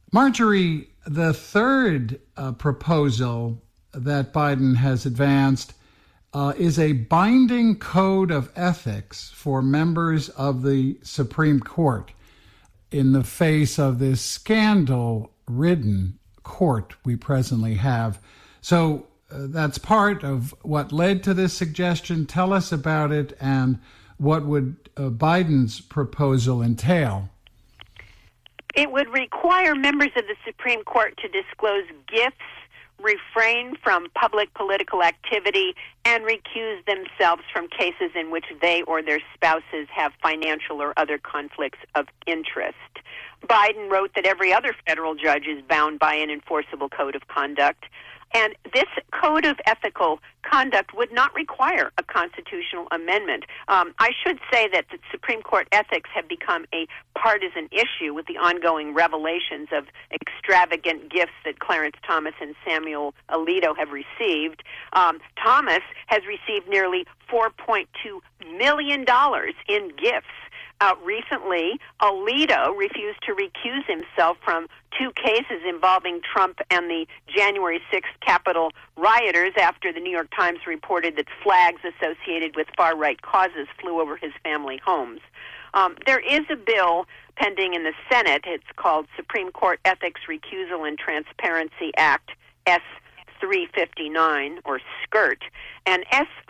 Marjorie, the third proposal that Biden has advanced is a binding code of ethics for members of the Supreme Court in the face of this scandal-ridden court we presently have. So that's part of what led to this suggestion. Tell us about it, and what would Biden's proposal entail? It would require members of the Supreme Court to disclose gifts, refrain from public political activity, and recuse themselves from cases in which they or their spouses have financial or other conflicts of interest. Biden wrote that every other federal judge is bound by an enforceable code of conduct. And this code of ethical conduct would not require a constitutional amendment. I should say that the Supreme Court ethics have become a partisan issue with the ongoing revelations of extravagant gifts that Clarence Thomas and Samuel Alito have received. Thomas has received nearly $4.2 million in gifts. Recently, Alito refused to recuse himself from two cases involving Trump and the January 6th Capitol rioters after the New York Times reported that flags associated with far-right causes flew over his family homes. There is a bill pending in the Senate. It's called Supreme Court Ethics Recusal and Transparency Act, S-359, or SCIRT. And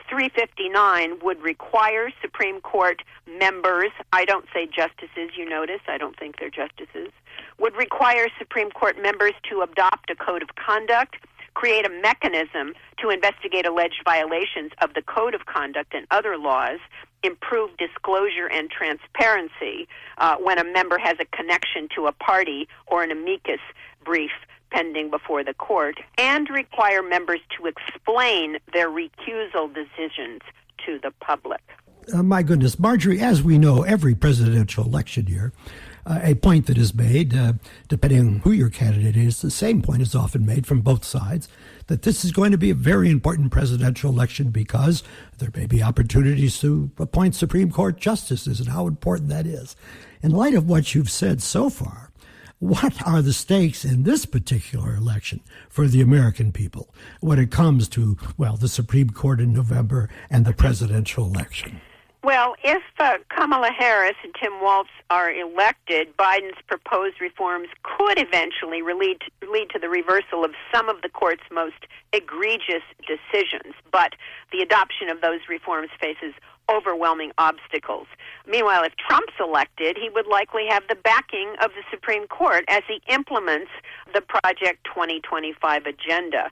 S-359 would require Supreme Court members, I don't say justices, you notice, I don't think they're justices, would require Supreme Court members to adopt a code of conduct, create a mechanism to investigate alleged violations of the code of conduct and other laws, improve disclosure and transparency when a member has a connection to a party or an amicus brief pending before the court, and require members to explain their recusal decisions to the public. My goodness, Marjorie, as we know, every presidential election year, a point that is made, depending on who your candidate is, the same point is often made from both sides, that this is going to be a very important presidential election because there may be opportunities to appoint Supreme Court justices and how important that is. In light of what you've said so far, what are the stakes in this particular election for the American people when it comes to, well, the Supreme Court in November and the presidential election? Well, if Kamala Harris and Tim Walz are elected, Biden's proposed reforms could eventually lead to the reversal of some of the court's most egregious decisions. But the adoption of those reforms faces overwhelming obstacles. Meanwhile, if Trump's elected, he would likely have the backing of the Supreme Court as he implements the Project 2025 agenda.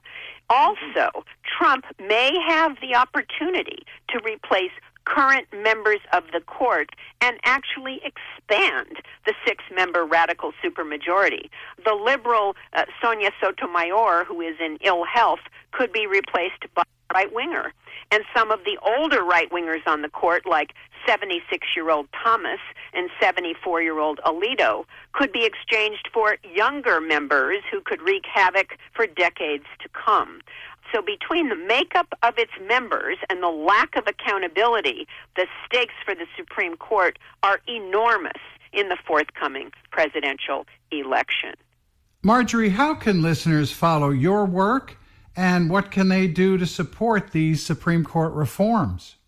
Also, Trump may have the opportunity to replace current members of the court and actually expand the six-member radical supermajority. The liberal Sonia Sotomayor, who is in ill health, could be replaced by a right-winger. And some of the older right-wingers on the court, like 76-year-old Thomas and 74-year-old Alito, could be exchanged for younger members who could wreak havoc for decades to come. So between the makeup of its members and the lack of accountability, the stakes for the Supreme Court are enormous in the forthcoming presidential election. Marjorie, how can listeners follow your work, and what can they do to support these Supreme Court reforms?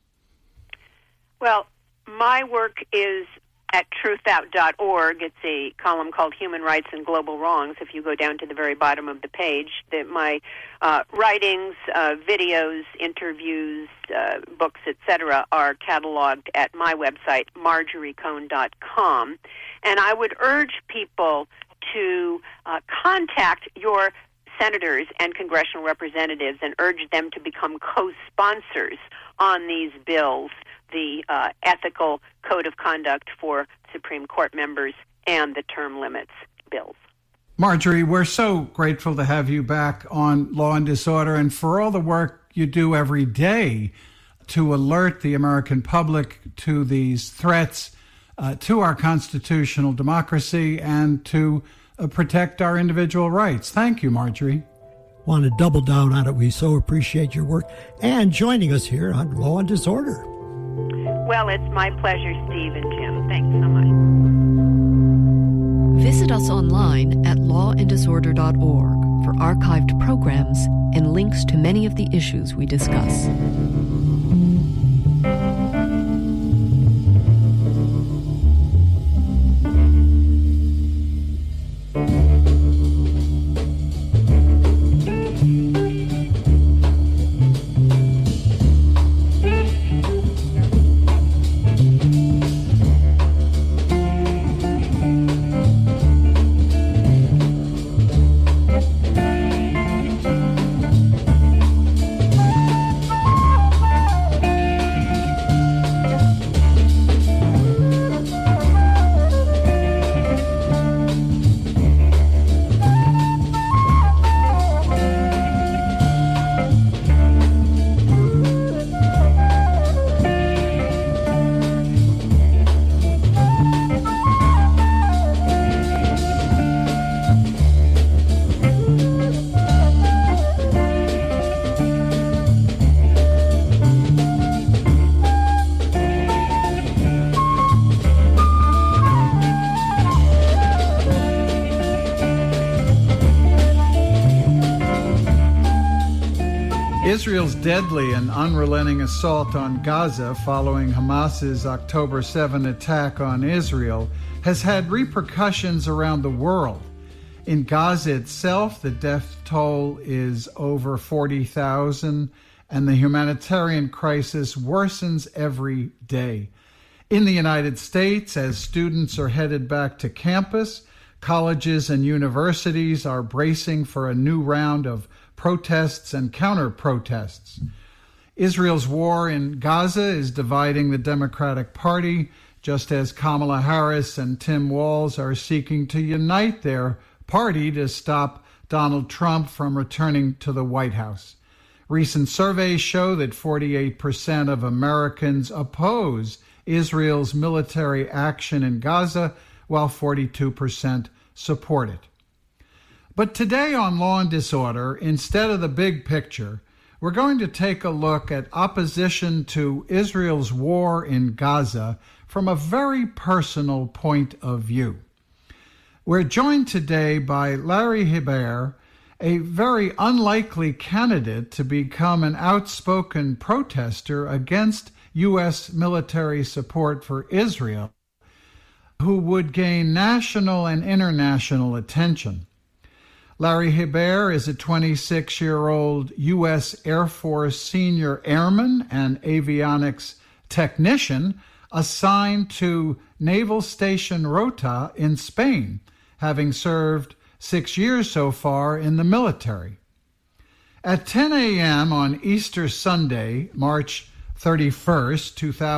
Well, my work is at truthout.org. It's a column called Human Rights and Global Wrongs. If you go down to the very bottom of the page, my writings, videos, interviews, books, etc., are cataloged at my website, marjoriecohn.com. And I would urge people to contact your senators and congressional representatives and urge them to become co-sponsors on these bills, the ethical code of conduct for Supreme Court members and the term limits bills. Marjorie, we're so grateful to have you back on Law and Disorder and for all the work you do every day to alert the American public to these threats to our constitutional democracy and to protect our individual rights. Thank you, Marjorie. Want to double down on it. We so appreciate your work and joining us here on Law and Disorder. Well, it's my pleasure, Steve and Jim. Thanks so much. Visit us online at lawanddisorder.org for archived programs and links to many of the issues we discuss. Israel's deadly and unrelenting assault on Gaza following Hamas's October 7 attack on Israel has had repercussions around the world. In Gaza itself, the death toll is over 40,000, and the humanitarian crisis worsens every day. In the United States, as students are headed back to campus, colleges and universities are bracing for a new round of protests and counter-protests. Israel's war in Gaza is dividing the Democratic Party, just as Kamala Harris and Tim Walz are seeking to unite their party to stop Donald Trump from returning to the White House. Recent surveys show that 48% of Americans oppose Israel's military action in Gaza, while 42% support it. But today on Law and Disorder, instead of the big picture, we're going to take a look at opposition to Israel's war in Gaza from a very personal point of view. We're joined today by Larry Hebert, a very unlikely candidate to become an outspoken protester against U.S. military support for Israel, who would gain national and international attention. Larry Hebert is a 26-year-old U.S. Air Force senior airman and avionics technician assigned to Naval Station Rota in Spain, having served 6 years so far in the military. At 10 a.m. on Easter Sunday, March 31st,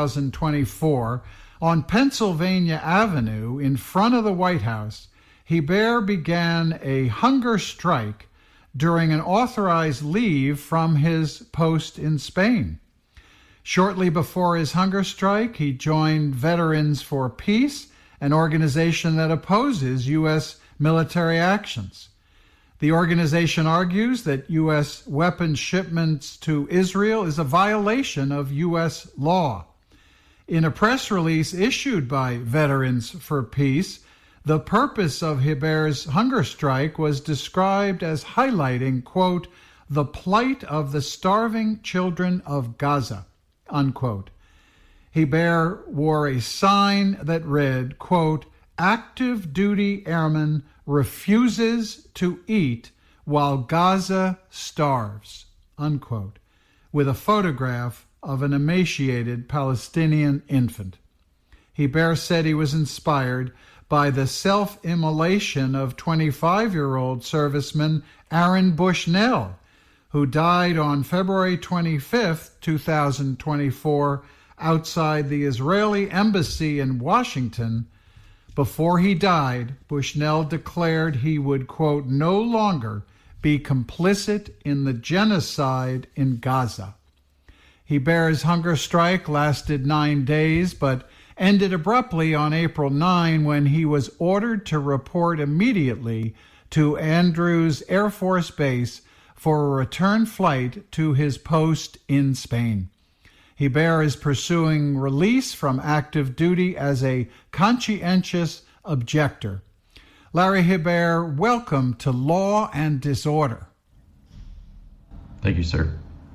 2024, on Pennsylvania Avenue in front of the White House, Hebert began a hunger strike during an authorized leave from his post in Spain. Shortly before his hunger strike, he joined Veterans for Peace, an organization that opposes U.S. military actions. The organization argues that U.S. weapons shipments to Israel is a violation of U.S. law. In a press release issued by Veterans for Peace, the purpose of Hebert's hunger strike was described as highlighting, quote, the plight of the starving children of Gaza, unquote. Hebert wore a sign that read, quote, active duty airman refuses to eat while Gaza starves, unquote, with a photograph of an emaciated Palestinian infant. Hebert said he was inspired by the self-immolation of 25-year-old serviceman Aaron Bushnell, who died on February 25, 2024, outside the Israeli embassy in Washington. Before he died, Bushnell declared he would, quote, no longer be complicit in the genocide in Gaza. Hebert's hunger strike lasted 9 days, but ended abruptly on April 9 when he was ordered to report immediately to Andrews Air Force Base for a return flight to his post in Spain. Hebert is pursuing release from active duty as a conscientious objector. Larry Hebert, welcome to Law and Disorder. Thank you, sir.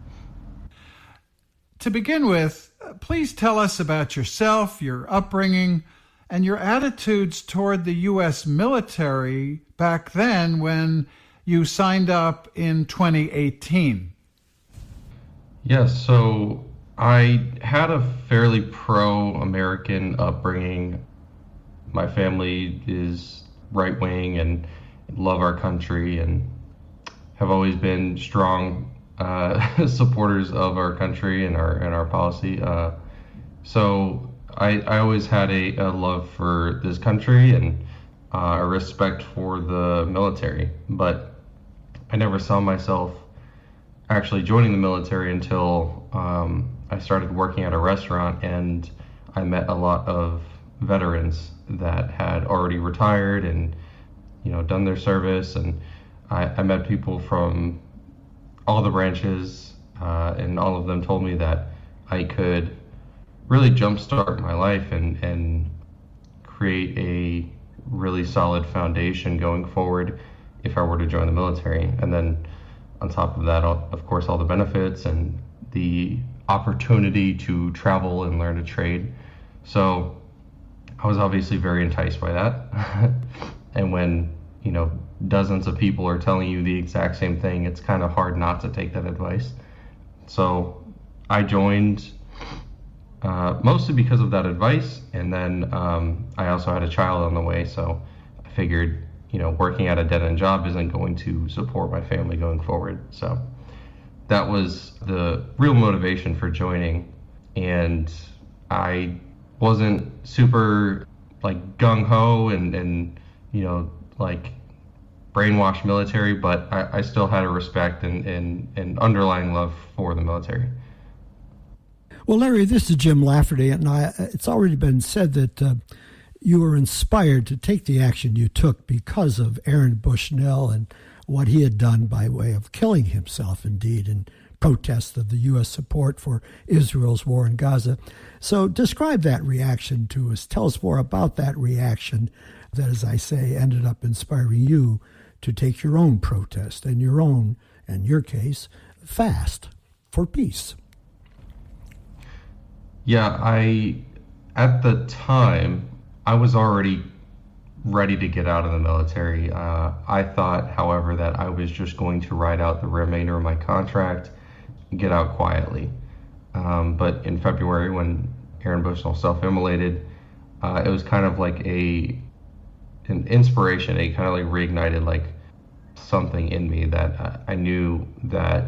To begin with, please tell us about yourself, your upbringing, and your attitudes toward the U.S. military back then when you signed up in 2018. Yes, so I had a fairly pro-American upbringing. My family is right-wing and love our country and have always been strong supporters of our country and our policy. So I always had a love for this country and a respect for the military, but I never saw myself actually joining the military until I started working at a restaurant, and I met a lot of veterans that had already retired and done their service, and I met people from all the branches, and all of them told me that I could really jumpstart my life and create a really solid foundation going forward if I were to join the military. And then on top of that, of course, all the benefits and the opportunity to travel and learn a trade. So I was obviously very enticed by that. And when dozens of people are telling you the exact same thing, it's kind of hard not to take that advice. So I joined mostly because of that advice, and then I also had a child on the way, so I figured working at a dead-end job isn't going to support my family going forward. So that was the real motivation for joining, and I wasn't super gung-ho and brainwashed military, but I still had a respect and underlying love for the military. Well, Larry, this is Jim Lafferty, and it's already been said that you were inspired to take the action you took because of Aaron Bushnell and what he had done by way of killing himself, indeed, in protest of the U.S. support for Israel's war in Gaza. So describe that reaction to us. Tell us more about that reaction that, as I say, ended up inspiring you to take your own protest and your own, in your case, fast for peace. Yeah, at the time, I was already ready to get out of the military. I thought, however, that I was just going to ride out the remainder of my contract and get out quietly. But in February, when Aaron Bushnell self-immolated, it was kind of like an inspiration. It kind of reignited something in me that I knew that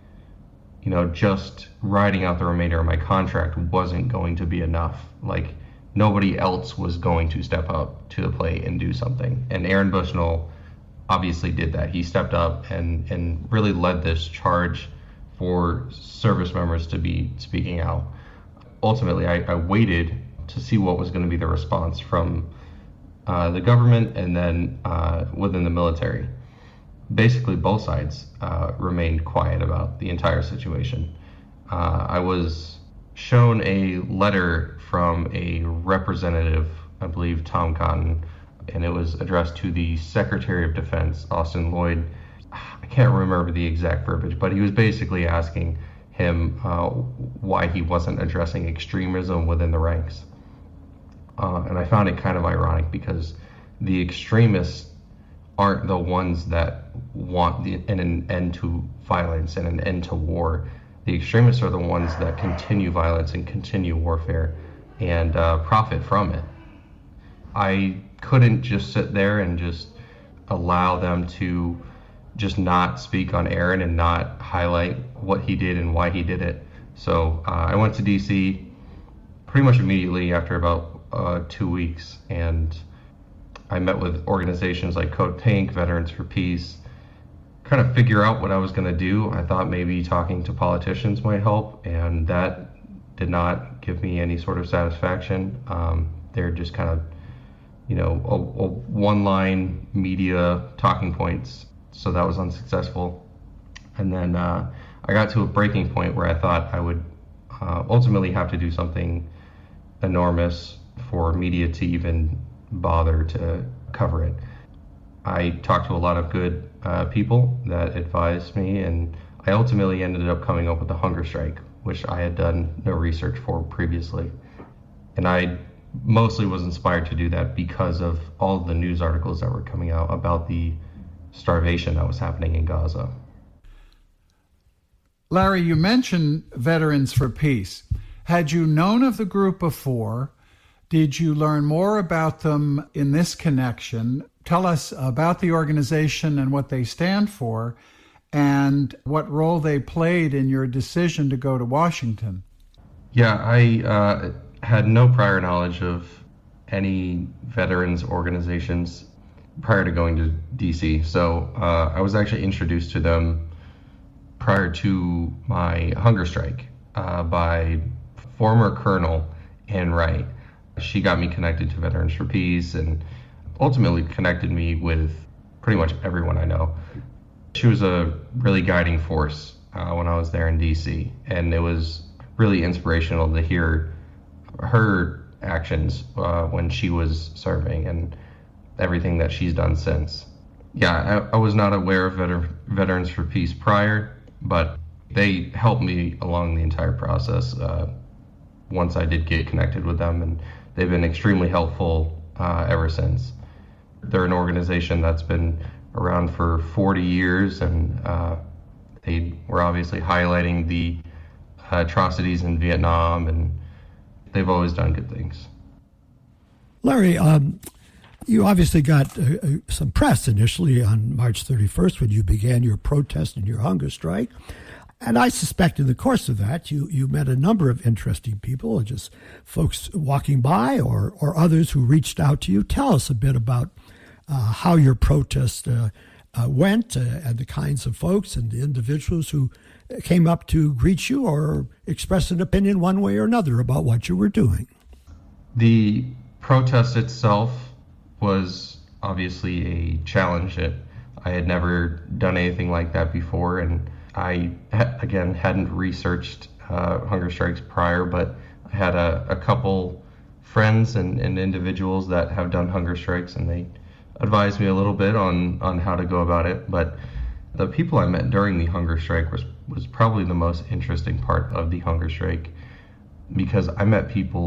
just riding out the remainder of my contract wasn't going to be enough. Nobody else was going to step up to the plate and do something. And Aaron Bushnell obviously did that. He stepped up and really led this charge for service members to be speaking out. Ultimately, I waited to see what was going to be the response from the government and then within the military. Basically, both sides remained quiet about the entire situation. I was shown a letter from a representative, I believe Tom Cotton, and it was addressed to the Secretary of Defense, Austin Lloyd. I can't remember the exact verbiage, but he was basically asking him why he wasn't addressing extremism within the ranks. And I found it kind of ironic because the extremists aren't the ones that want an end to violence and an end to war. The extremists are the ones that continue violence and continue warfare and profit from it. I couldn't just sit there and just allow them to just not speak on Aaron and not highlight what he did and why he did it. So I went to DC pretty much immediately after about 2 weeks, and I met with organizations like Code Pink, Veterans for Peace, kind of figure out what I was going to do. I thought maybe talking to politicians might help, and that did not give me any sort of satisfaction. They're just kind of, a one-line media talking points, so that was unsuccessful. And then I got to a breaking point where I thought I would ultimately have to do something enormous for media to even bother to cover it. I talked to a lot of good people that advised me, and I ultimately ended up coming up with the hunger strike, which I had done no research for previously. And I mostly was inspired to do that because of all the news articles that were coming out about the starvation that was happening in Gaza. Larry, you mentioned Veterans for Peace. Had you known of the group before? Did you learn more about them in this connection? Tell us about the organization and what they stand for, and what role they played in your decision to go to Washington. Yeah, I had no prior knowledge of any veterans organizations prior to going to DC. So I was actually introduced to them prior to my hunger strike by former Colonel Ann Wright. She got me connected to Veterans for Peace and ultimately connected me with pretty much everyone I know. She was a really guiding force when I was there in DC, and it was really inspirational to hear her actions when she was serving and everything that she's done since. Yeah, I was not aware of Veterans for Peace prior, but they helped me along the entire process once I did get connected with them, and they've been extremely helpful ever since. They're an organization that's been around for 40 years, and they were obviously highlighting the atrocities in Vietnam, and they've always done good things. Larry, you obviously got some press initially on March 31st when you began your protest and your hunger strike. And I suspect in the course of that, you met a number of interesting people, just folks walking by or others who reached out to you. Tell us a bit about how your protest went and the kinds of folks and the individuals who came up to greet you or express an opinion one way or another about what you were doing. The protest itself was obviously a challenge. I had never done anything like that before, and I, again, hadn't researched hunger strikes prior, but I had a couple friends and individuals that have done hunger strikes, and they advised me a little bit on how to go about it. But the people I met during the hunger strike was probably the most interesting part of the hunger strike, because I met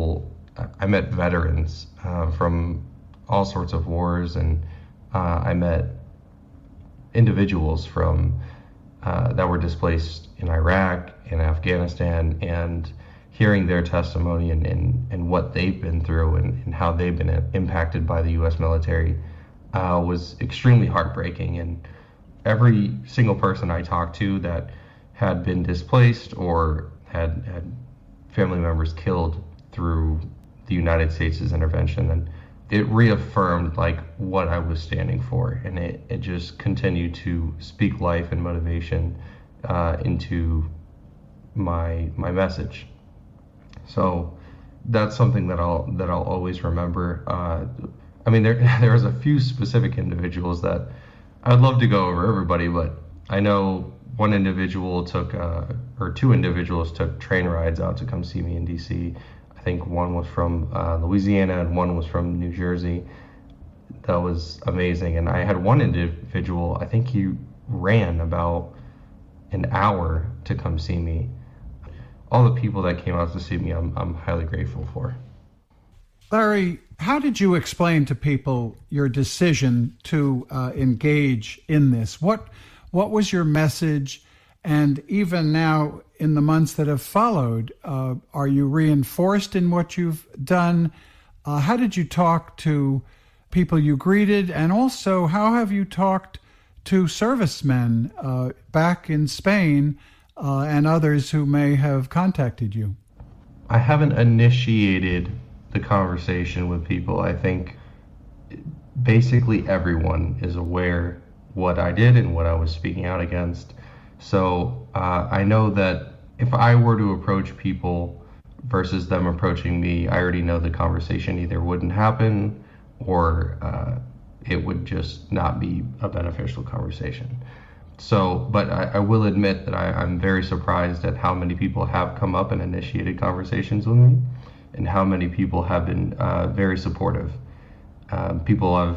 veterans from all sorts of wars, and I met individuals from that were displaced in Iraq and Afghanistan, and hearing their testimony and what they've been through and how they've been impacted by the U.S. military was extremely heartbreaking. And every single person I talked to that had been displaced or had family members killed through the United States' intervention, and it reaffirmed like what I was standing for, and it just continued to speak life and motivation into my message. So that's something that I'll always remember. I mean, there's a few specific individuals that I'd love to go over everybody, but I know one individual or two individuals took train rides out to come see me in DC. I think one was from Louisiana and one was from New Jersey. That was amazing. And I had one individual, I think he ran about an hour to come see me. All the people that came out to see me, I'm highly grateful for. Larry, how did you explain to people your decision to engage in this? What was your message? And even now, in the months that have followed, are you reinforced in what you've done? How did you talk to people you greeted? And also, how have you talked to servicemen back in Spain and others who may have contacted you? I haven't initiated the conversation with people. I think basically everyone is aware what I did and what I was speaking out against. So I know that if I were to approach people versus them approaching me, I already know the conversation either wouldn't happen or it would just not be a beneficial conversation. So, but I will admit that I'm very surprised at how many people have come up and initiated conversations with me, and how many people have been very supportive. People have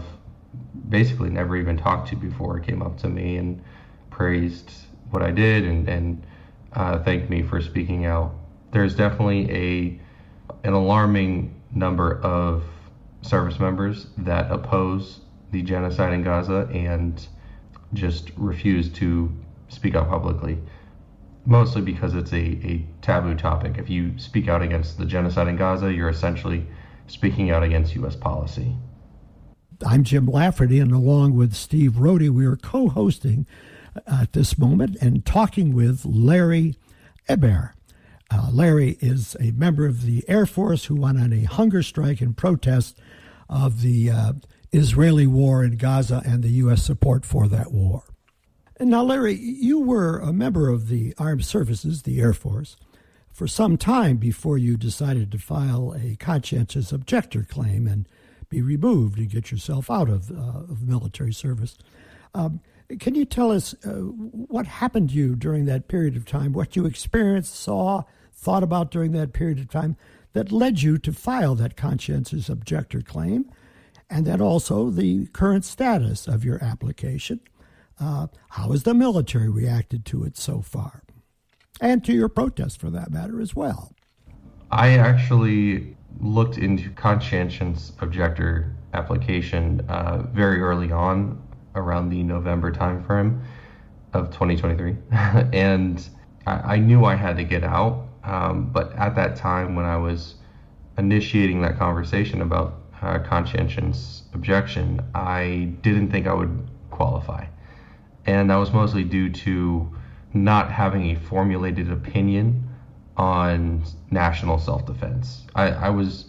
basically never even talked to before came up to me and praised what I did and thanked me for speaking out. There's definitely an alarming number of service members that oppose the genocide in Gaza and just refuse to speak out publicly, mostly because it's a taboo topic. If you speak out against the genocide in Gaza, you're essentially speaking out against U.S. policy. I'm Jim Lafferty, and along with Steve Rohde, we are co-hosting at this moment and talking with Larry Eber. Larry is a member of the Air Force who went on a hunger strike in protest of the Israeli war in Gaza and the U.S. support for that war. And now, Larry, you were a member of the Armed Services, the Air Force, for some time before you decided to file a conscientious objector claim and be removed and get yourself out of military service. Can you tell us what happened to you during that period of time, what you experienced, saw, thought about during that period of time that led you to file that conscientious objector claim, and then also the current status of your application? How has the military reacted to it so far? And to your protest, for that matter, as well. I actually looked into conscientious objector application very early on, around the November timeframe of 2023. And I knew I had to get out. But at that time, when I was initiating that conversation about conscientious objection, I didn't think I would qualify. And that was mostly due to not having a formulated opinion on national self-defense. I was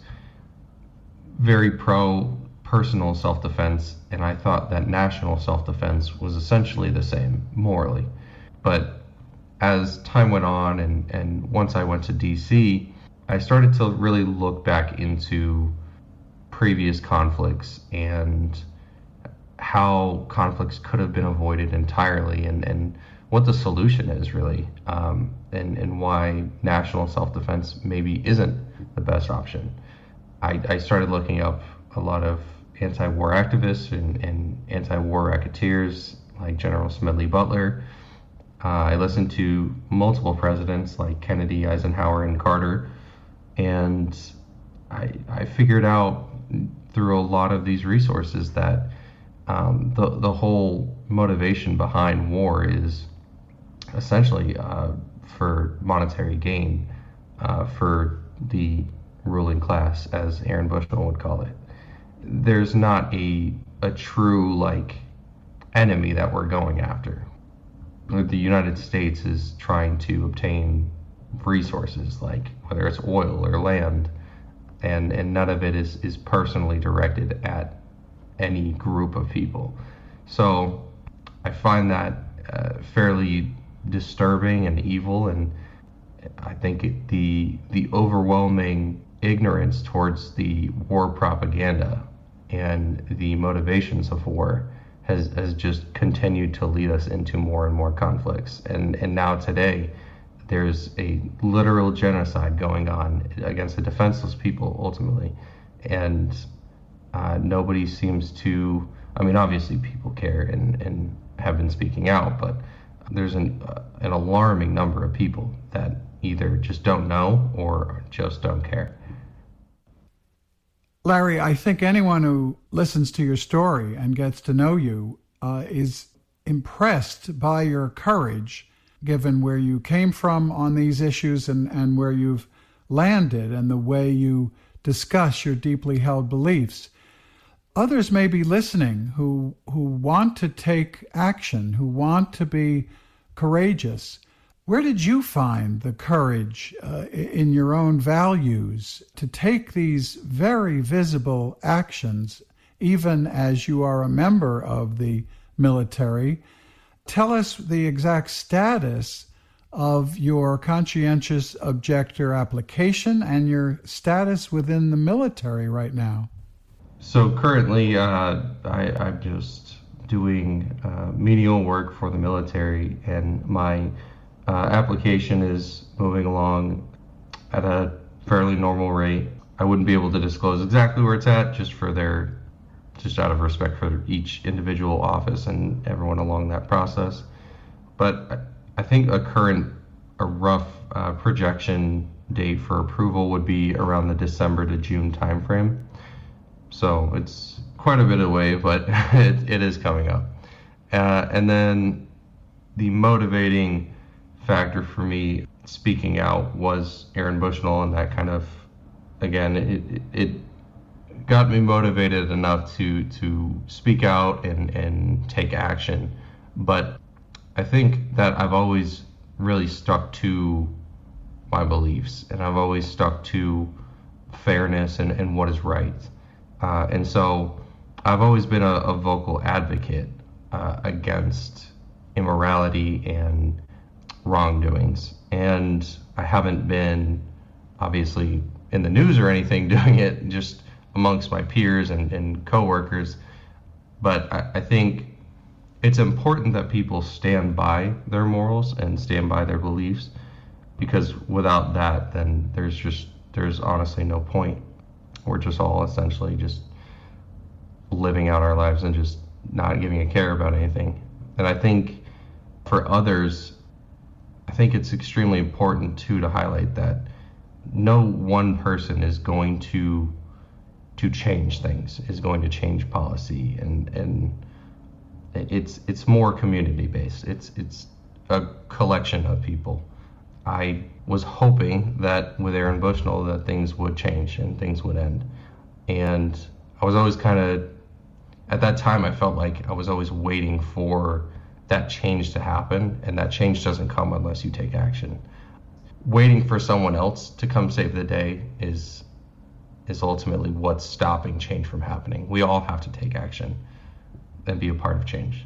very pro personal self-defense, and I thought that national self-defense was essentially the same morally. But as time went on, and once I went to DC, I started to really look back into previous conflicts and how conflicts could have been avoided entirely, and what the solution is really, and why national self-defense maybe isn't the best option. I started looking up a lot of anti-war activists and anti-war racketeers like General Smedley Butler. I listened to multiple presidents like Kennedy, Eisenhower, and Carter, and I figured out through a lot of these resources that the whole motivation behind war is essentially for monetary gain for the ruling class, as Aaron Bushnell would call it. There's not a true enemy that we're going after. The United States is trying to obtain resources, like whether it's oil or land, and none of it is personally directed at any group of people. So I find that fairly disturbing and evil, and I think the overwhelming ignorance towards the war propaganda and the motivations of war has just continued to lead us into more and more conflicts. And now today, there's a literal genocide going on against the defenseless people, ultimately. And nobody seems to, obviously people care and have been speaking out, but there's an alarming number of people that either just don't know or just don't care. Larry, I think anyone who listens to your story and gets to know you is impressed by your courage, given where you came from on these issues and where you've landed and the way you discuss your deeply held beliefs. Others may be listening who want to take action, who want to be courageous. Where did you find the courage in your own values to take these very visible actions, even as you are a member of the military? Tell us the exact status of your conscientious objector application and your status within the military right now. So currently, I'm just doing menial work for the military, and my application is moving along at a fairly normal rate. I wouldn't be able to disclose exactly where it's at, just for their just out of respect for each individual office and everyone along that process. But I think a rough projection date for approval would be around the December to June timeframe. So it's quite a bit away, but it is coming up. And then the motivating factor for me speaking out was Aaron Bushnell, and that kind of, again, it got me motivated enough to speak out and take action. But I think that I've always really stuck to my beliefs, and I've always stuck to fairness and what is right. And so I've always been a vocal advocate against immorality and wrongdoings. And I haven't been, obviously, in the news or anything doing it, just amongst my peers and coworkers. But I think it's important that people stand by their morals and stand by their beliefs, because without that, then there's honestly no point. We're just all essentially just living out our lives and just not giving a care about anything. And I think for others, I think it's extremely important too to highlight that no one person is going to change things, is going to change policy, and it's more community based. It's a collection of people. I was hoping that with Aaron Bushnell that things would change and things would end. And I was always kind of, at that time, I felt like I was always waiting for that change to happen, and that change doesn't come unless you take action. Waiting for someone else to come save the day is ultimately what's stopping change from happening. We all have to take action and be a part of change.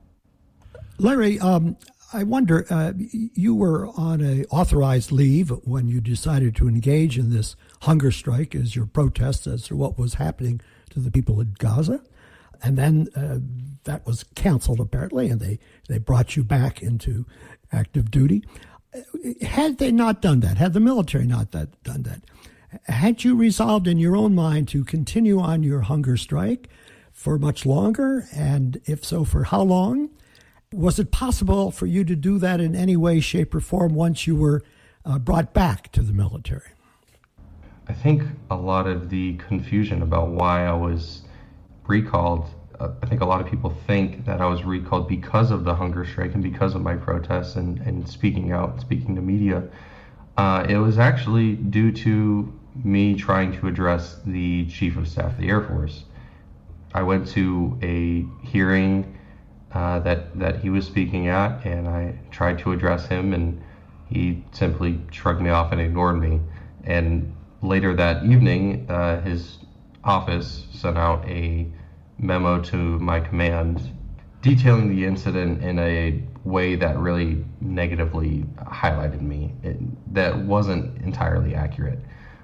Larry, I wonder, you were on an authorized leave when you decided to engage in this hunger strike as your protest as to what was happening to the people in Gaza. And then that was canceled, apparently, and they brought you back into active duty. Had they not done that, had the military not done that, had you resolved in your own mind to continue on your hunger strike for much longer? And if so, for how long? Was it possible for you to do that in any way, shape, or form once you were brought back to the military? I think a lot of the confusion about why I was recalled, I think a lot of people think that I was recalled because of the hunger strike and because of my protests and speaking out and speaking to media. It was actually due to me trying to address the Chief of Staff of the Air Force. I went to a hearing that he was speaking at, and I tried to address him, and he simply shrugged me off and ignored me. And later that evening, his office sent out a memo to my command detailing the incident in a way that really negatively highlighted me. That wasn't entirely accurate.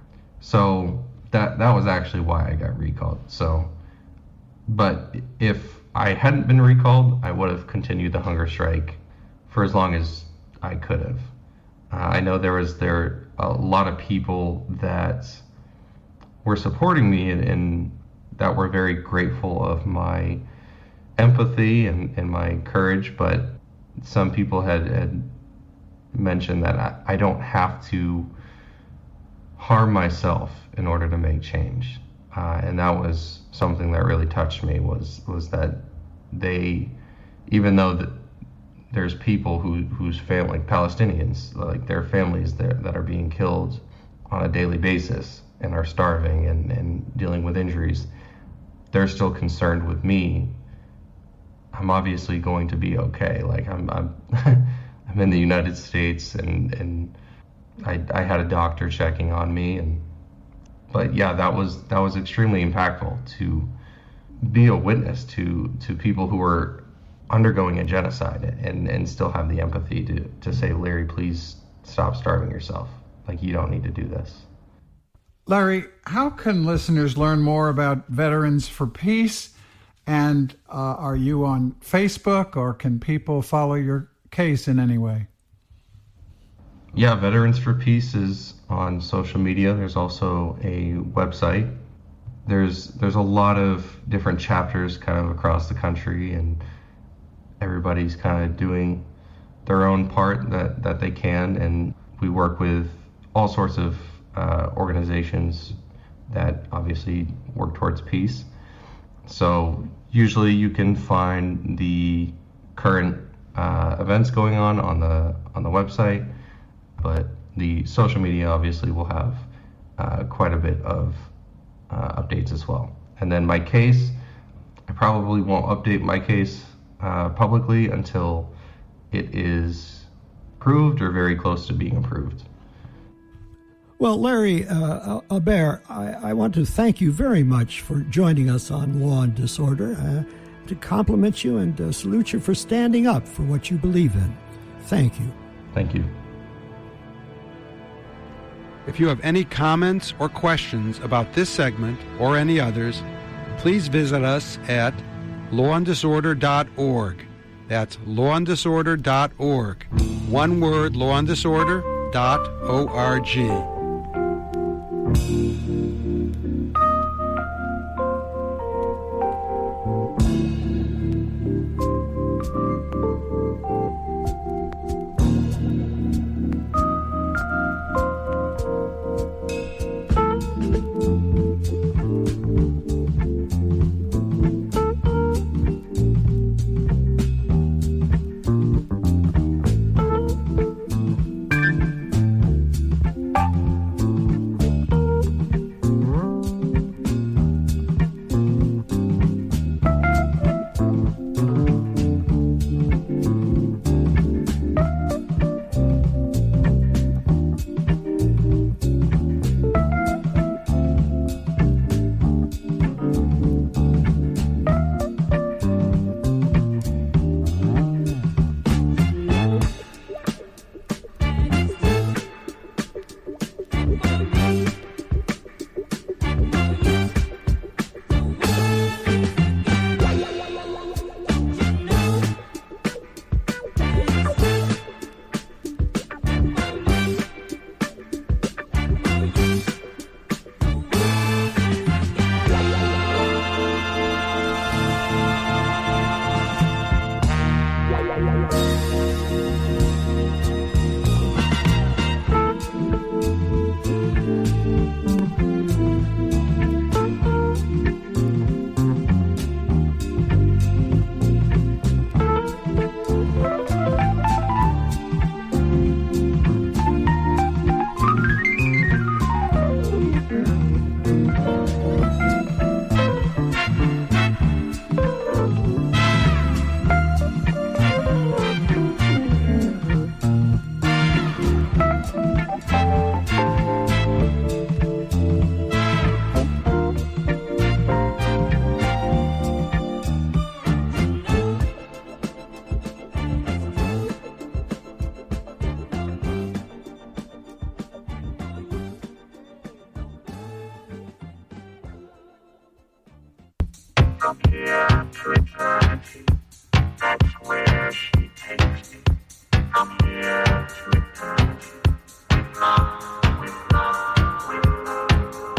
So that was actually why I got recalled. But if I hadn't been recalled, I would have continued the hunger strike for as long as I could have. I know there were a lot of people that were supporting me and that were very grateful of my empathy and my courage, but some people had mentioned that I don't have to harm myself in order to make change. And that was something that really touched me, was that they, even though there's people whose family, like Palestinians, like their families that are being killed on a daily basis and are starving and dealing with injuries, they're still concerned with me. I'm obviously going to be okay. Like I'm I'm in the United States, and I had a doctor checking on me, but yeah, that was extremely impactful to be a witness to people who were undergoing a genocide and still have the empathy to say, Larry, please stop starving yourself. Like, you don't need to do this. Larry, how can listeners learn more about Veterans for Peace? And are you on Facebook, or can people follow your case in any way? Yeah, Veterans for Peace is on social media. There's also a website, there's a lot of different chapters kind of across the country, and everybody's kind of doing their own part that they can, and we work with all sorts of organizations that obviously work towards peace. So usually you can find the current events going on the website, but the social media obviously will have quite a bit of updates as well. And then my case, I probably won't update my case publicly until it is approved or very close to being approved. Well, Larry Albert, I want to thank you very much for joining us on Law and Disorder, to compliment you and salute you for standing up for what you believe in. Thank you. Thank you. If you have any comments or questions about this segment or any others, please visit us at lawanddisorder.org. That's lawanddisorder.org. One word, lawanddisorder.org. From here to eternity, that's where she takes me. From here to eternity, with love, with love, with love.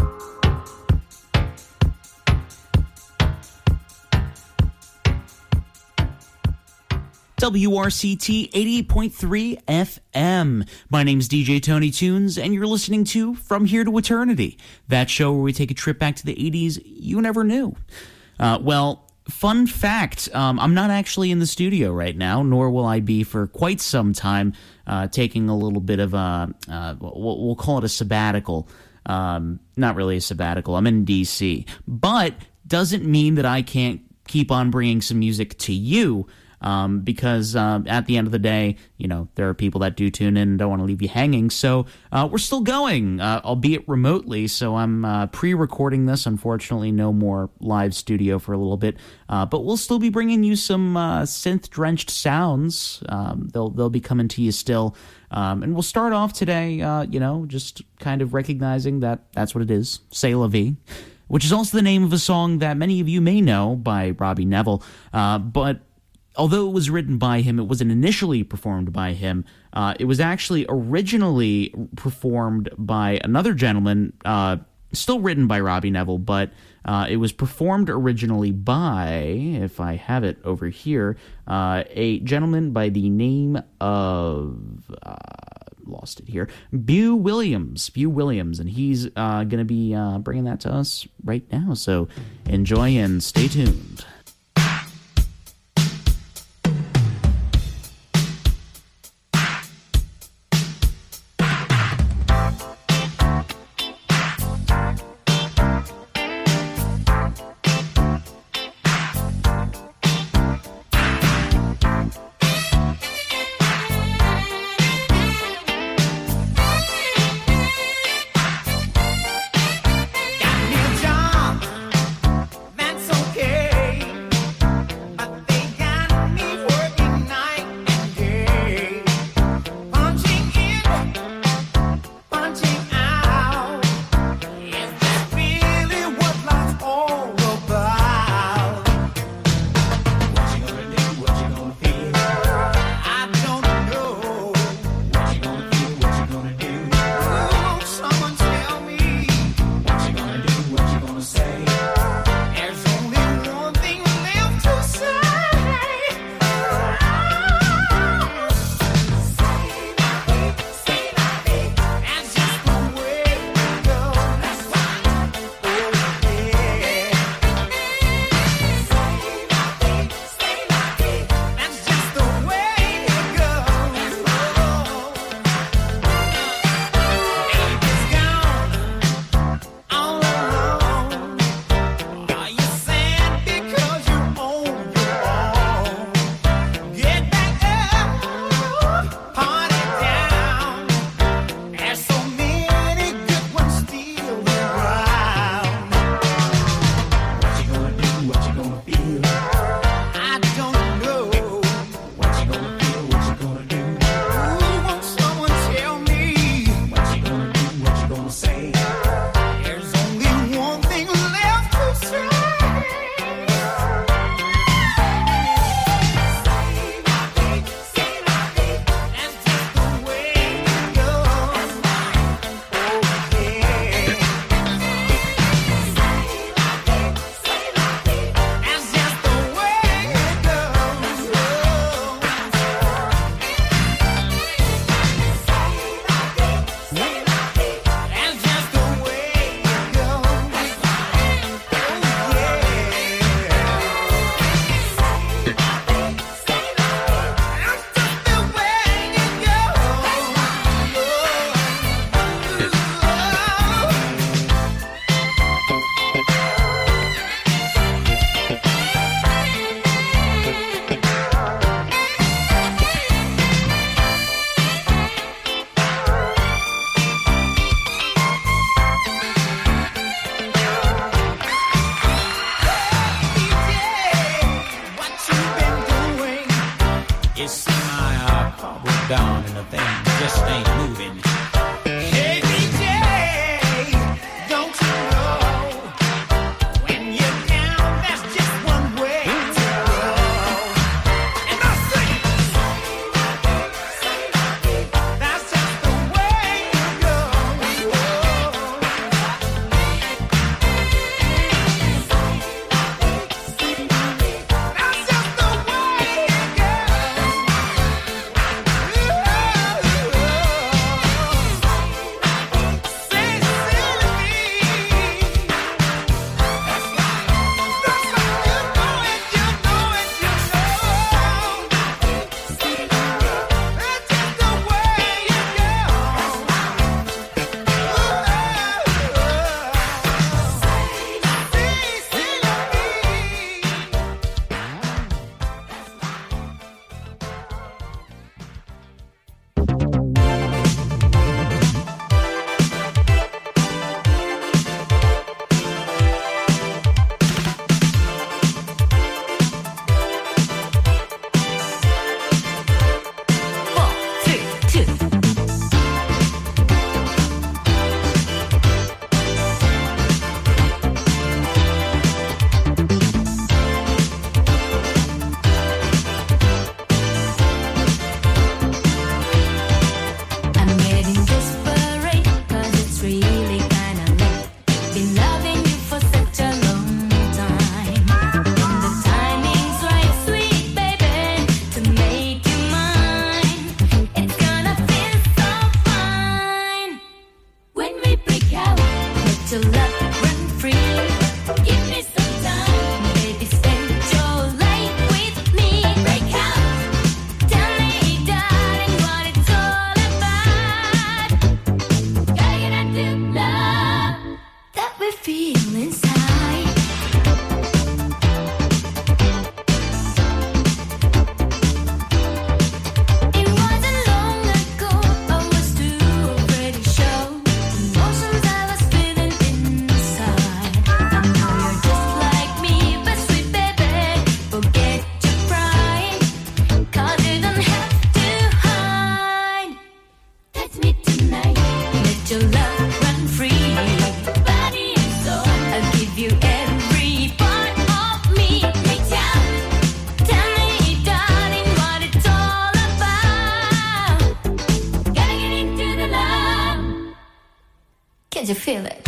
WRCT 88.3 FM. My name's DJ Tony Tunes, and you're listening to From Here to Eternity, that show where we take a trip back to the 80s you never knew. Well, fun fact, I'm not actually in the studio right now, nor will I be for quite some time, taking a little bit of a, we'll call it a sabbatical. Not really a sabbatical. I'm in D.C., but doesn't mean that I can't keep on bringing some music to you. Because at the end of the day, you know, there are people that do tune in and don't want to leave you hanging. So we're still going, albeit remotely. So I'm pre-recording this. Unfortunately, no more live studio for a little bit. But we'll still be bringing you some synth-drenched sounds. They'll be coming to you still. And we'll start off today, just kind of recognizing that that's what it is, C'est La Vie, which is also the name of a song that many of you may know by Robbie Neville. But although it was written by him, it wasn't initially performed by him. It was actually originally performed by another gentleman, still written by Robbie Neville, but It was performed originally by, if I have it over here, a gentleman by the name of... lost it here. Bew Williams, and he's going to be bringing that to us right now. So enjoy and stay tuned. Did you feel it?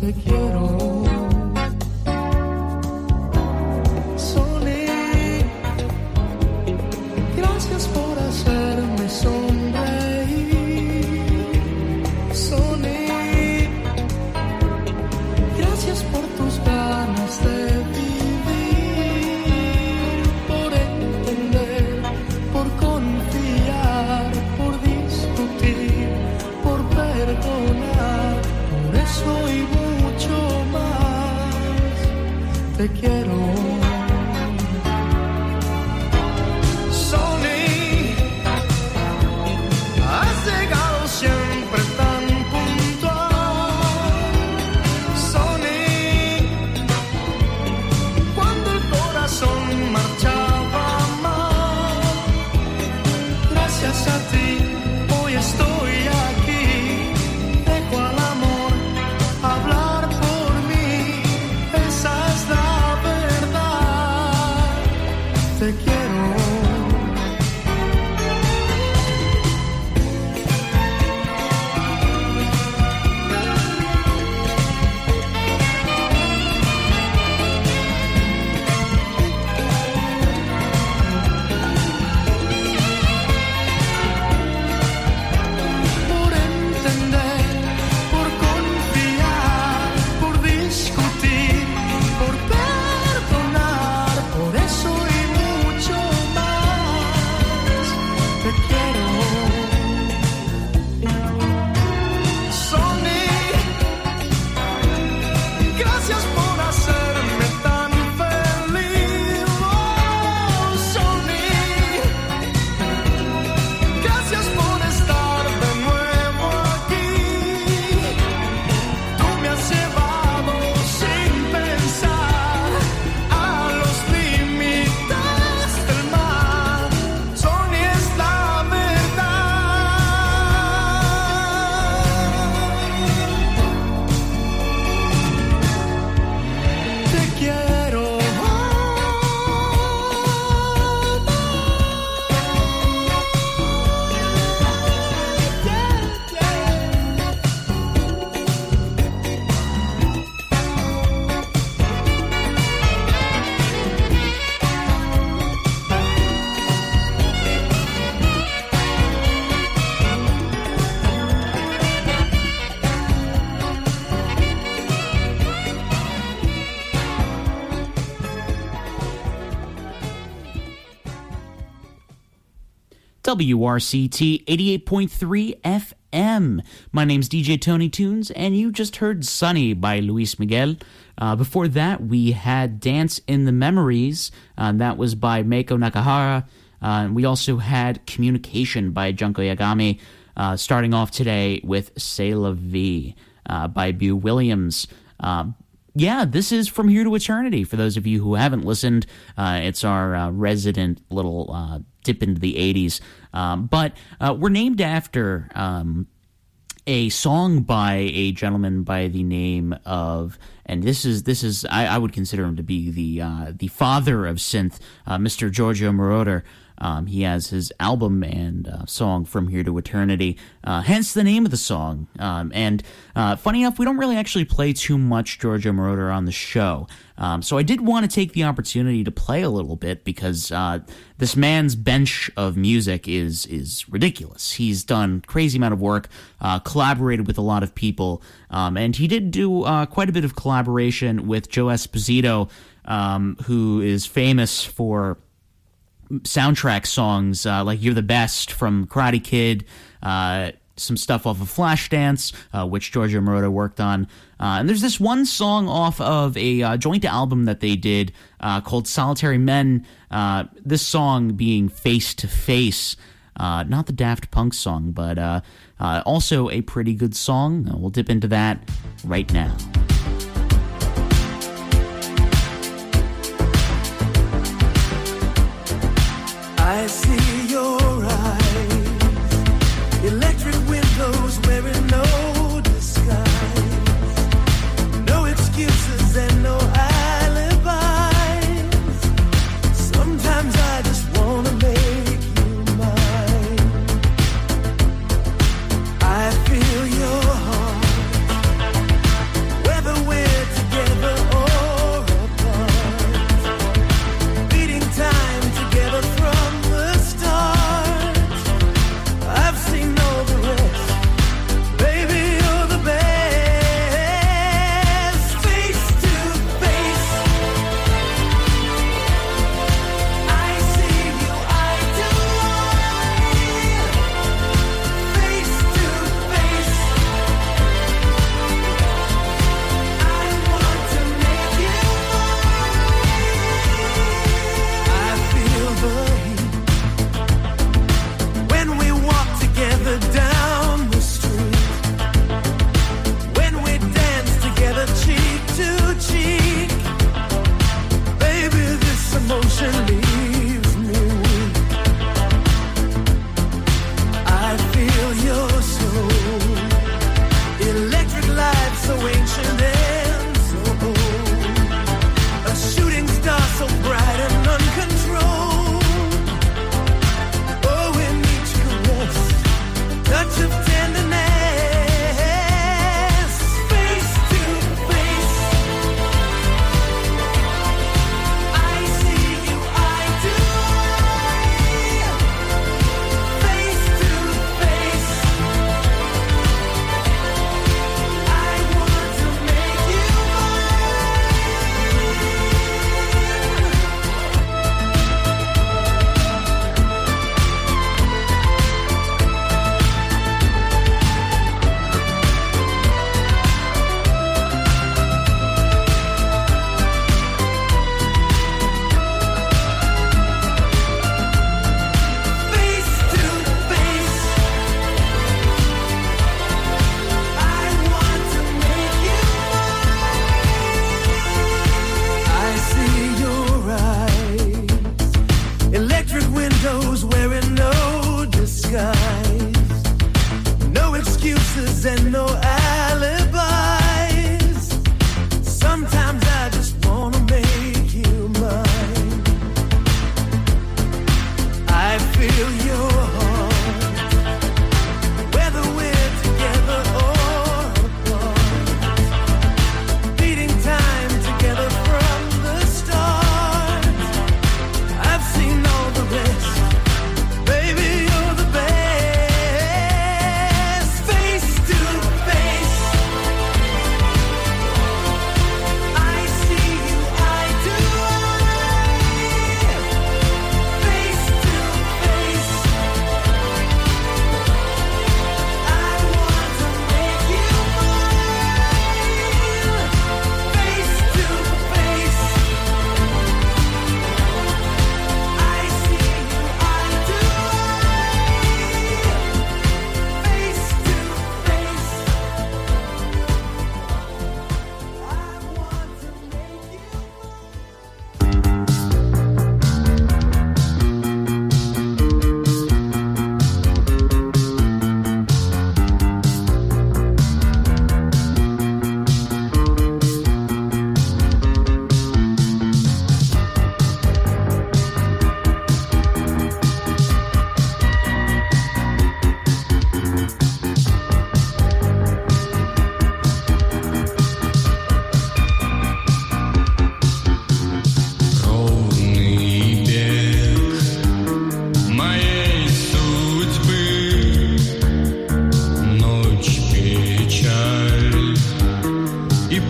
te quiero. Sonny, gracias por hacerme sonreír. Sonny, gracias por tus ganas de vivir, por entender, por confiar, por discutir, por perdonar, por eso y mucho más te quiero. Sonny, has llegado siempre tan puntual. Sonny, cuando el corazón marchaba mal, gracias a ti hoy estoy aquí. Dejo al amor hablar por mí, esa es la verdad. Te quiero. Por entender, por confiar, por discutir, por perdonar, por eso y mucho más te quiero. Sonny, gracias por hacerme tan feliz. Oh, Sonny, gracias por estar de nuevo aquí. Tú me has llevado sin pensar a los límites del mar. Sonny, es la verdad. Te quiero. WRCT 88.3 FM. My name's DJ Tony Tunes, and you just heard Sunny by Luis Miguel. Before that, we had Dance in the Memories. That was by Meiko Nakahara. We also had Communication by Junko Yagami. Starting off today with C'est la Vie by Bew Williams. Yeah, this is From Here to Eternity. For those of you who haven't listened, it's our resident little dip into the 80s. But we're named after a song by a gentleman by the name of, and this is I would consider him to be the father of synth, Mr. Giorgio Moroder. He has his album and song From Here to Eternity, hence the name of the song. And funny enough, we don't really actually play too much Giorgio Moroder on the show. So I did want to take the opportunity to play a little bit because this man's bench of music is ridiculous. He's done crazy amount of work, collaborated with a lot of people, and he did do quite a bit of collaboration with Joe Esposito, who is famous for soundtrack songs like You're the Best from Karate Kid, some stuff off of Flashdance, which Giorgio Moroder worked on. And there's this one song off of a joint album that they did called Solitary Men, this song being Face to Face, not the Daft Punk song, but also a pretty good song. We'll dip into that right now. I see your eyes, electric windows wearing no disguise, no excuses and no alibis. Sometimes I just wanna make you mine. I feel your heart, where the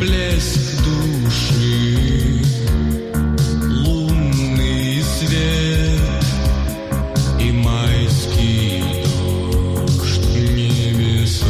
блеск души, лунный свет и майский дождь в небесах.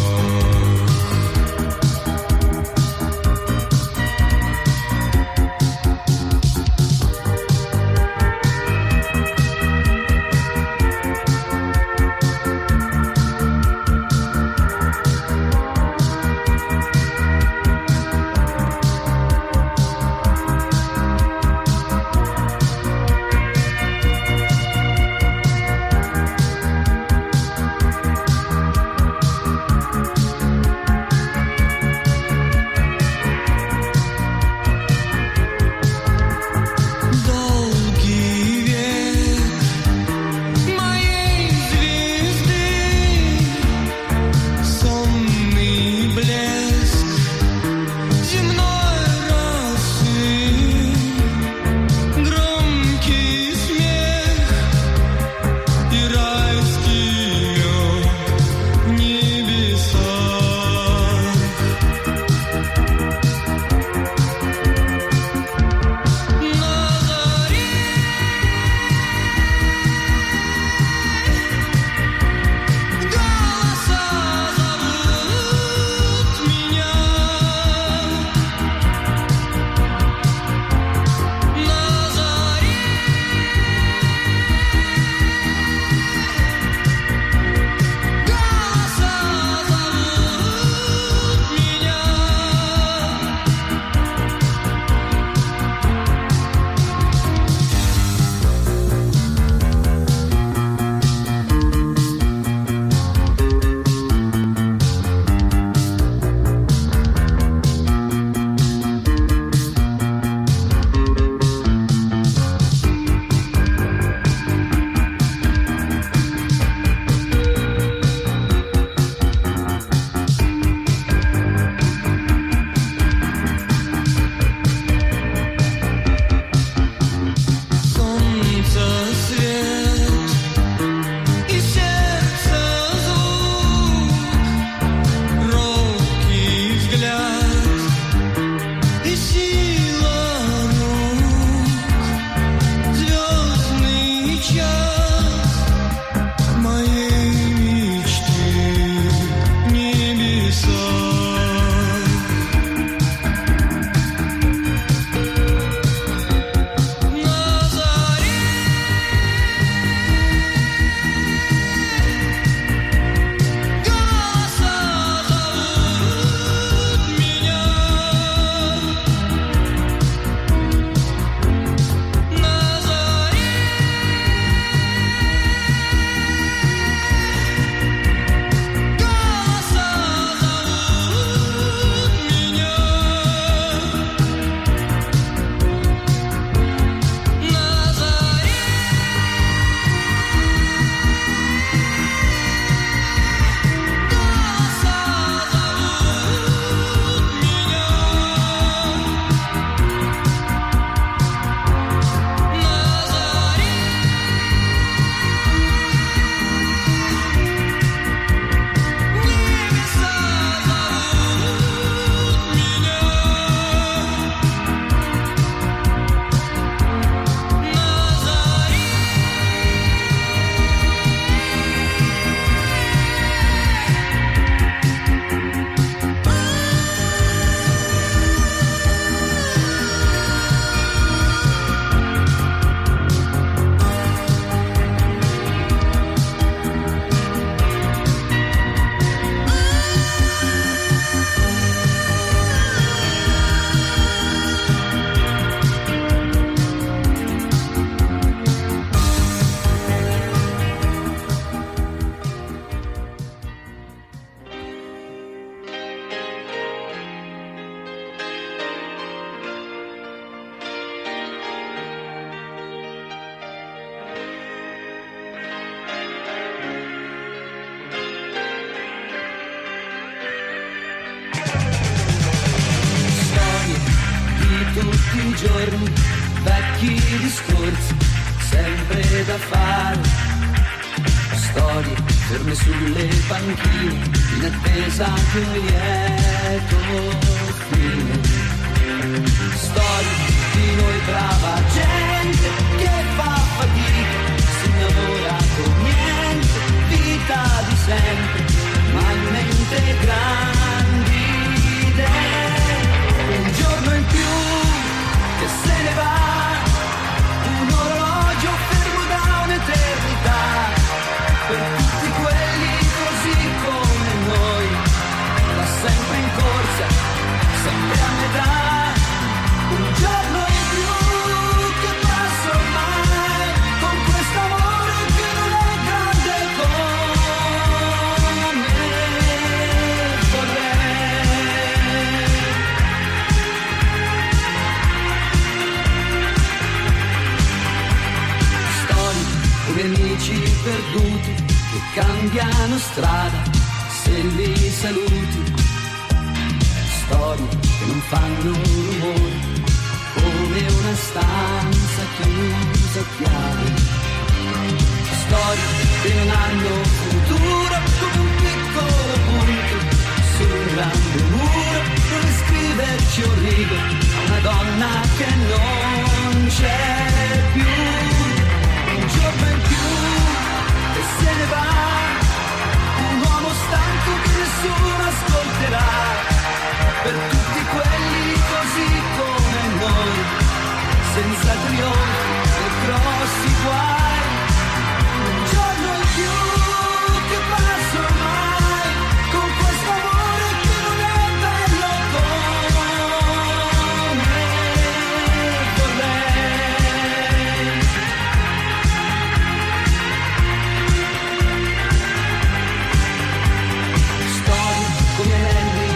i giorni, vecchi discorsi, sempre da fare. Storie ferme sulle panchine, in attesa che un lieto fine. cambiano strada se li saluti, storie che non fanno rumore, come una stanza chiusa a chiave, storie che non hanno futuro, come un piccolo punto su un grande muro, dove scriverci un rigo a una donna che non c'è più, un giorno in più e se ne va, un uomo stanco che nessuno ascolterà, per tutti quelli così come noi, senza trionfi e grossi guai, un giorno in più che passa ormai, con questo amore che non è bello come vorrei. Storie come anelli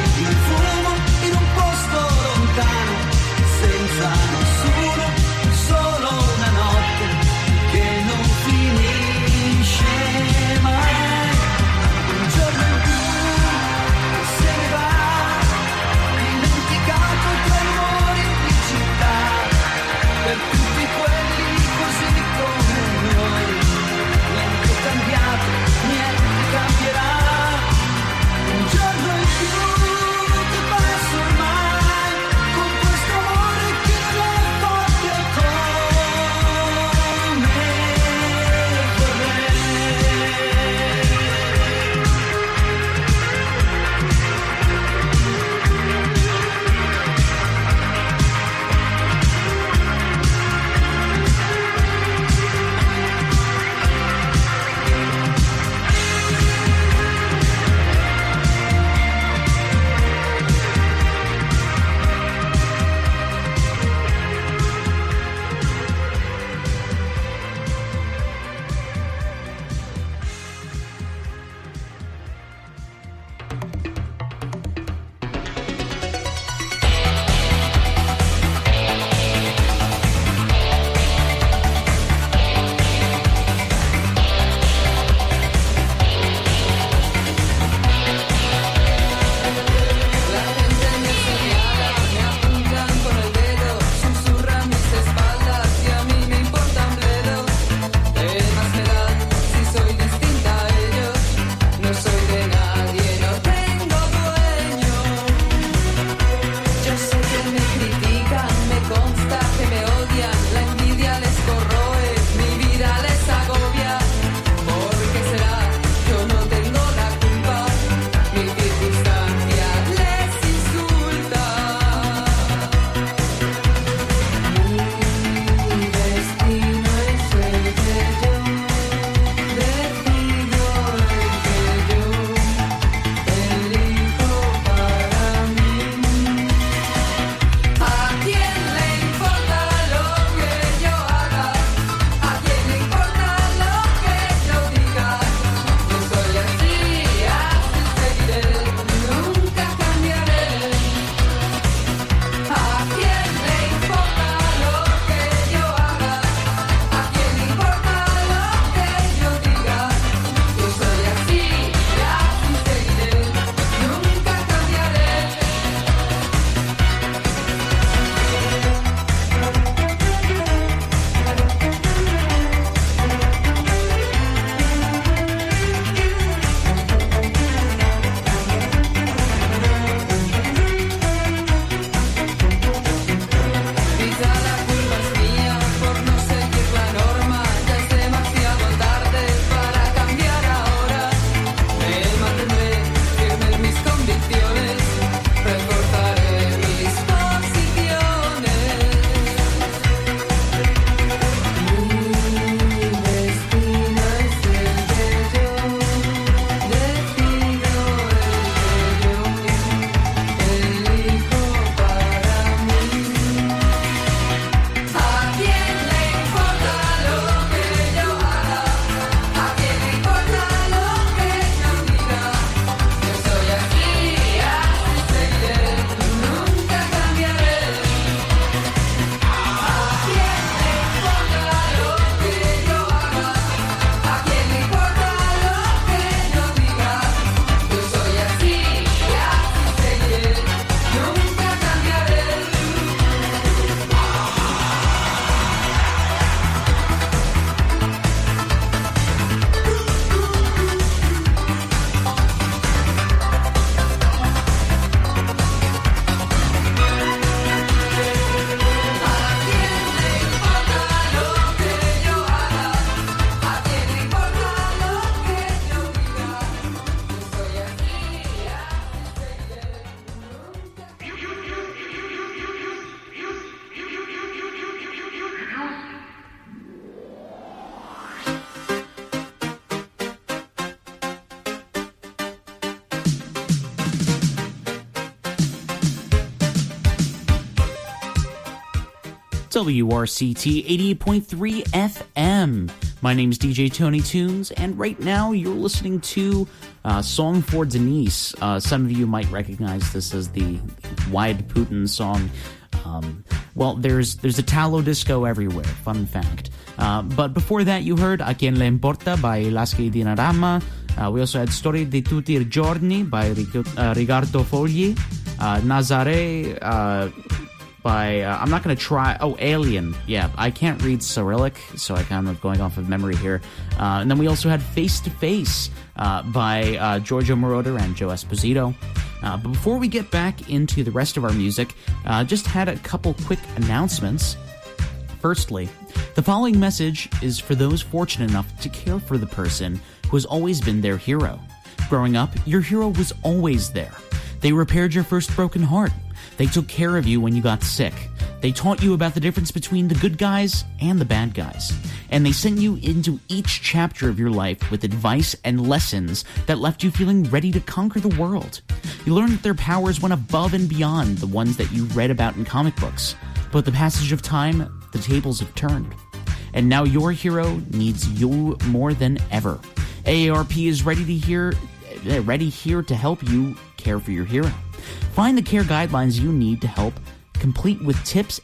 WRCT 88.3 FM. My name's DJ Tony Tunes, and right now you're listening to Song for Denise. Some of you might recognize this as the Wide Putin song. Well, there's Italo disco everywhere, fun fact. But before that, you heard A Quien Le Importa by Lasky Dinarama. We also had Storie di tutti i giorni by Ricardo Fogli. Nazare by, I'm not going to try, Alien. Yeah, I can't read Cyrillic, so I'm kind of going off of memory here. And then we also had Face to Face by Giorgio Moroder and Joe Esposito. But before we get back into the rest of our music, just had a couple quick announcements. Firstly, the following message is for those fortunate enough to care for the person who has always been their hero. Growing up, your hero was always there. They repaired your first broken heart. They took care of you when you got sick. They taught you about the difference between the good guys and the bad guys. And they sent you into each chapter of your life with advice and lessons that left you feeling ready to conquer the world. You learned that their powers went above and beyond the ones that you read about in comic books. But with the passage of time, the tables have turned. And now your hero needs you more than ever. AARP is ready here to help you care for your hero. Find the care guidelines you need to help, complete with tips